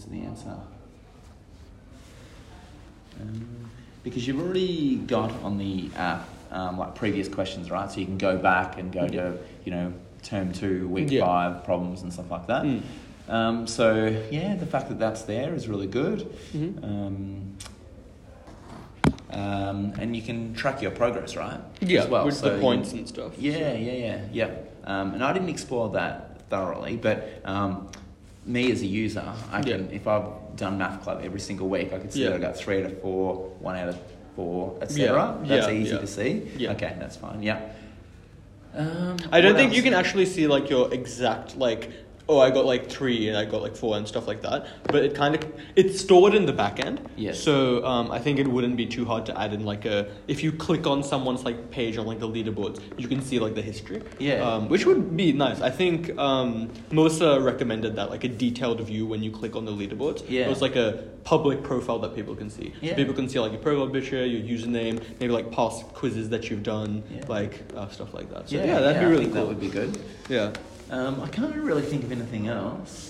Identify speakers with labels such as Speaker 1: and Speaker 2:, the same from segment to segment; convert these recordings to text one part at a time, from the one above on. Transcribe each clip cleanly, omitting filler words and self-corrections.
Speaker 1: to the answer. Because you've already got on the app like previous questions, right? So you can go back and go to, term 2, week 5 problems and stuff like that. So the fact that that's there is really good. And you can track your progress, right?
Speaker 2: Yeah,
Speaker 1: as well.
Speaker 2: with
Speaker 1: so
Speaker 2: the points and stuff.
Speaker 1: Yeah. And I didn't explore that thoroughly, but me as a user, I can, if I've done Math Club every single week, I can see that I got 3 out of 4, 1 out of 4, etc. That's easy to see. Yeah. Okay, that's fine. Yeah.
Speaker 2: I don't think you can actually see like your exact like, oh, I got like 3 and I got like 4 and stuff like that. But it's stored in the back end.
Speaker 1: Yes.
Speaker 2: So I think it wouldn't be too hard to add in like if you click on someone's like page on like the leaderboards, you can see like the history.
Speaker 1: Yeah.
Speaker 2: Which would be nice. I think Melissa recommended that, like a detailed view when you click on the leaderboards.
Speaker 1: Yeah.
Speaker 2: It was like a public profile that people can see.
Speaker 1: Yeah.
Speaker 2: So people can see like your profile picture, your username, maybe like past quizzes that you've done, like stuff like that. So that'd be really cool.
Speaker 1: That would be good.
Speaker 2: Yeah.
Speaker 1: I can't really think of anything else.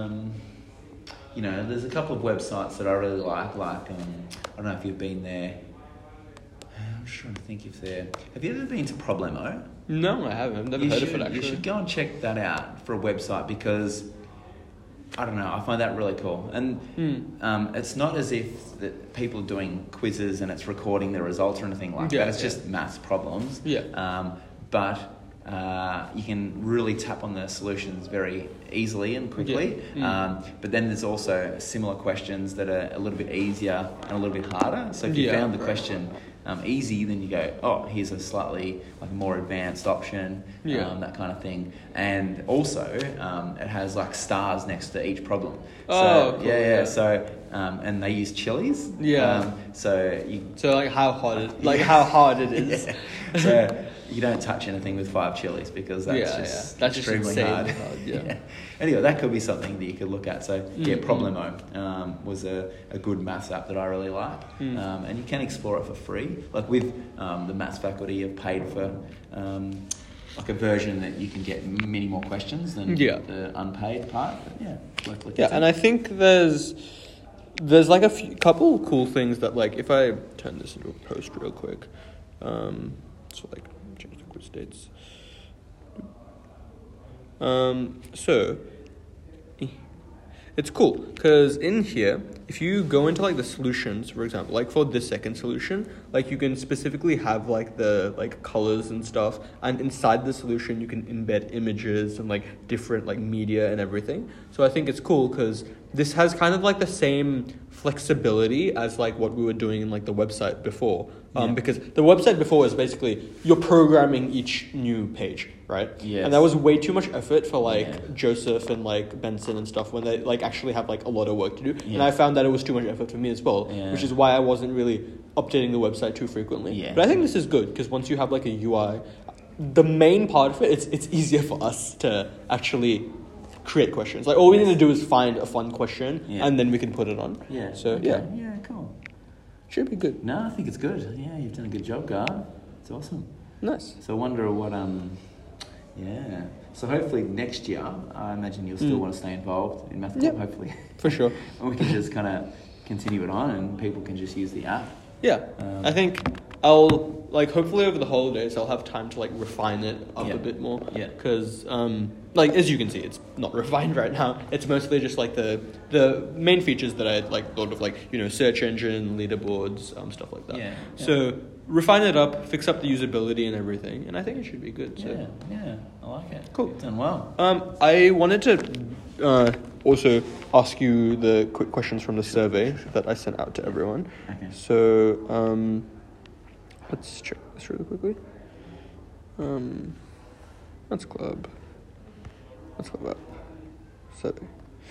Speaker 1: There's a couple of websites that I really like. I don't know if you've been there. I'm just trying to think if they're... Have you ever been to Problemo?
Speaker 2: No, I haven't. I've never heard of it, actually.
Speaker 1: You should go and check that out for a website because, I don't know, I find that really cool. And it's not as if that people are doing quizzes and it's recording the results or anything like that. It's just maths problems.
Speaker 2: Yeah.
Speaker 1: But you can really tap on the solutions very easily and quickly. But then there's also similar questions that are a little bit easier and a little bit harder. So if you found the question easy, then you go, oh, here's a slightly like a more advanced option, that kind of thing. And also it has like stars next to each problem.
Speaker 2: So, cool.
Speaker 1: Yeah. So and they use chilies. So
Speaker 2: like how hard it is.
Speaker 1: So you don't touch anything with 5 chilies because that's
Speaker 2: that's
Speaker 1: extremely hard. Anyway, that could be something that you could look at. So Problemo was a good maths app that I really like, and you can explore it for free. Like with the maths faculty have paid for like a version that you can get many more questions than the unpaid part. But
Speaker 2: and I think there's like a couple cool things that, like, if I turn this into a post real quick, so like change the quiz dates. So it's cool because in here, if you go into like the solutions, for example, like for this second solution, like you can specifically have like the like colors and stuff, and inside the solution you can embed images and like different like media and everything. So I think it's cool because this has kind of like the same flexibility as like what we were doing in like the website before. Because the website before was basically you're programming each new page, right?
Speaker 1: Yes.
Speaker 2: And that was way too much effort for like Joseph and like Benson and stuff when they like actually have like a lot of work to do. Yeah. And I found that it was too much effort for me as well, which is why I wasn't really updating the website too frequently. Yeah. But I think this is good because once you have like a UI, the main part of it, it's easier for us to actually create questions. Like all we need to do is find a fun question and then we can put it on.
Speaker 1: Yeah.
Speaker 2: So
Speaker 1: yeah, cool.
Speaker 2: Should be good.
Speaker 1: No, I think it's good. Yeah, you've done a good job, Gar. It's awesome.
Speaker 2: Nice.
Speaker 1: So I wonder what So hopefully next year, I imagine you'll still want to stay involved in Math Club, hopefully.
Speaker 2: For sure.
Speaker 1: And we can just kind of continue it on and people can just use the app.
Speaker 2: Yeah. I think I'll, like, hopefully over the holidays, I'll have time to, like, refine it up a bit more.
Speaker 1: Yeah.
Speaker 2: Because, like, as you can see, it's not refined right now. It's mostly just, like, the main features that I had, like, thought of, like, you know, search engine, leaderboards, stuff like that.
Speaker 1: Yeah.
Speaker 2: So refine it up, fix up the usability and everything, and I think it should be good. So.
Speaker 1: Yeah, I like it.
Speaker 2: Cool.
Speaker 1: You've done well.
Speaker 2: I wanted to also ask you the quick questions from the survey that I sent out to everyone.
Speaker 1: Okay.
Speaker 2: So let's check this really quickly. Maths Club app survey.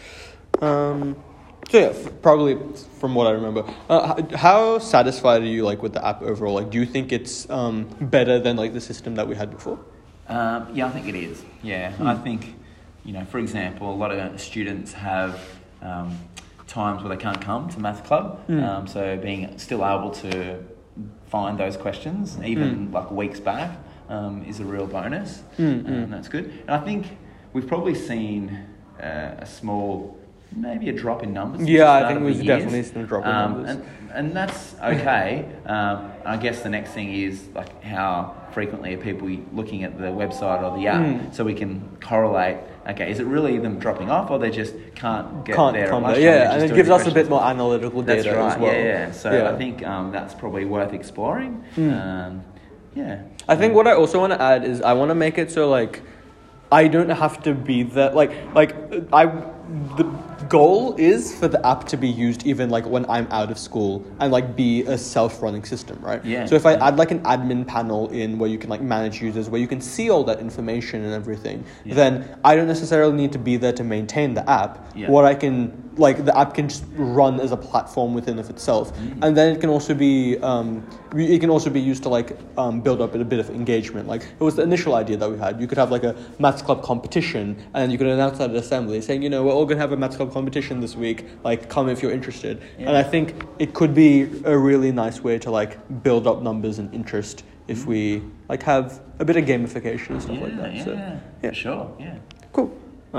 Speaker 2: So yeah, probably from what I remember, how satisfied are you like with the app overall? Like, do you think it's better than like the system that we had before?
Speaker 1: Yeah, I think it is. Yeah, I think, you know, for example, a lot of students have times where they can't come to Math Club. So being still able to find those questions, even like weeks back, is a real bonus. That's good. And I think we've probably seen a small maybe a drop in numbers.
Speaker 2: Yeah, I think it was definitely a drop in numbers.
Speaker 1: And that's okay. I guess the next thing is like how frequently are people looking at the website or the app, so we can correlate. Okay, is it really them dropping off, or they just can't get there?
Speaker 2: Yeah, and it gives us a bit more analytical data
Speaker 1: that's right,
Speaker 2: as well.
Speaker 1: Yeah. So I think that's probably worth exploring. Yeah.
Speaker 2: I think what I also want to add is I want to make it so like I don't have to be that the goal is for the app to be used even like when I'm out of school and like be a self-running system, right?
Speaker 1: Yeah.
Speaker 2: So if I add like an admin panel in where you can like manage users, where you can see all that information and everything, then I don't necessarily need to be there to maintain the app.
Speaker 1: Yeah.
Speaker 2: What I can like the app can just run as a platform within of itself, and then it can also be used to like build up a bit of engagement. Like it was the initial idea that we had. You could have like a Maths Club competition, and you could announce that at assembly, saying, we're all gonna have a Maths Club competition this week. Like, come if you're interested. Yeah. And I think it could be a really nice way to like build up numbers and interest if we like have a bit of gamification and stuff like that.
Speaker 1: For sure. Yeah.
Speaker 2: Cool.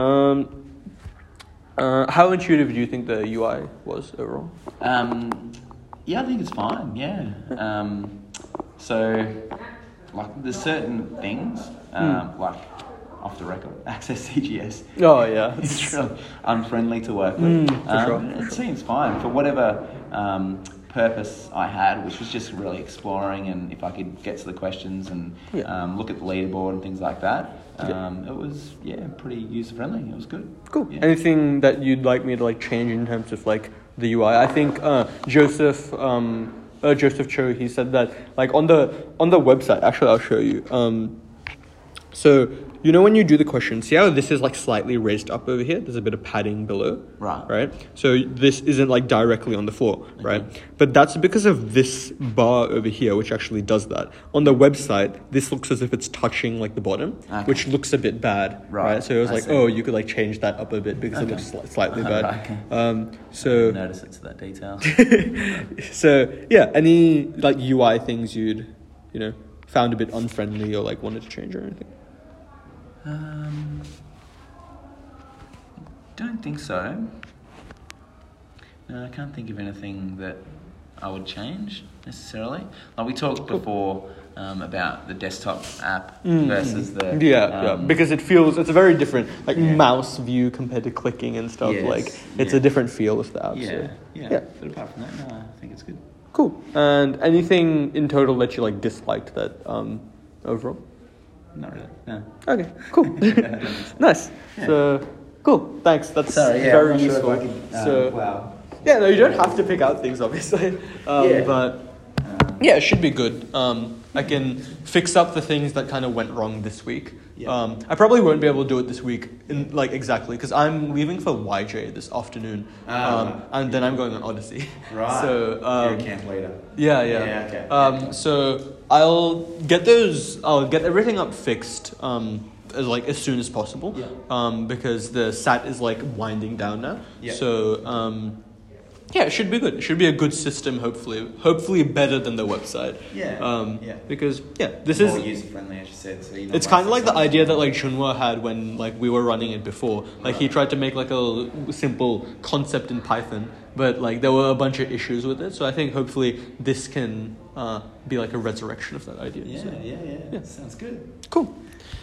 Speaker 2: How intuitive do you think the UI was overall?
Speaker 1: Yeah, I think it's fine. Yeah. So, like, there's certain things, like off the record, Access CGS.
Speaker 2: Oh yeah,
Speaker 1: it's really unfriendly to work with. It seems fine for whatever purpose I had, which was just really exploring, and if I could get to the questions and look at the leaderboard and things like that. It was pretty user friendly. It was good.
Speaker 2: Cool. Yeah. Anything that you'd like me to like change in terms of like the UI? I think Joseph Cho, he said that like on the website. Actually, I'll show you. So when you do the question, see how this is like slightly raised up over here? There's a bit of padding below. Right? So this isn't like directly on the floor, right? But that's because of this bar over here, which actually does that. On the website, this looks as if it's touching like the bottom, which looks a bit bad, right? So it was like, you could like change that up a bit because it looks slightly bad.
Speaker 1: So notice it's that detail.
Speaker 2: So any like UI things you'd, found a bit unfriendly or like wanted to change or anything?
Speaker 1: Don't think so. No, I can't think of anything that I would change necessarily. Like we talked before about the desktop app versus the
Speaker 2: because it's a very different mouse view compared to clicking and stuff.
Speaker 1: Yes,
Speaker 2: it's a different feel of the app.
Speaker 1: But apart from that, no, I think it's good.
Speaker 2: Cool. And anything in total that you like disliked that overall?
Speaker 1: Not really. No.
Speaker 2: Okay. Cool. Nice. Yeah. So cool. Thanks. That's very useful.
Speaker 1: Wow.
Speaker 2: Yeah. No, you don't have to pick out things, obviously. But it should be good. I can fix up the things that kind of went wrong this week. Yeah. I probably won't be able to do it this week exactly because I'm leaving for YJ this afternoon, and then I'm going on Odyssey.
Speaker 1: Right.
Speaker 2: So
Speaker 1: you're a camp leader.
Speaker 2: Yeah. Okay. So I'll get everything up fixed as soon as possible. Yeah. Because the SAT is like winding down now. Yeah. So it should be good. It should be a good system, hopefully better than the website. Because this is
Speaker 1: more user friendly, as you said. So
Speaker 2: it's kind of like the idea that like Junhua had when like we were running it before. Like he tried to make like a simple concept in Python, but like there were a bunch of issues with it. So I think hopefully this can be like a resurrection of that idea.
Speaker 1: Yeah. Sounds good.
Speaker 2: Cool.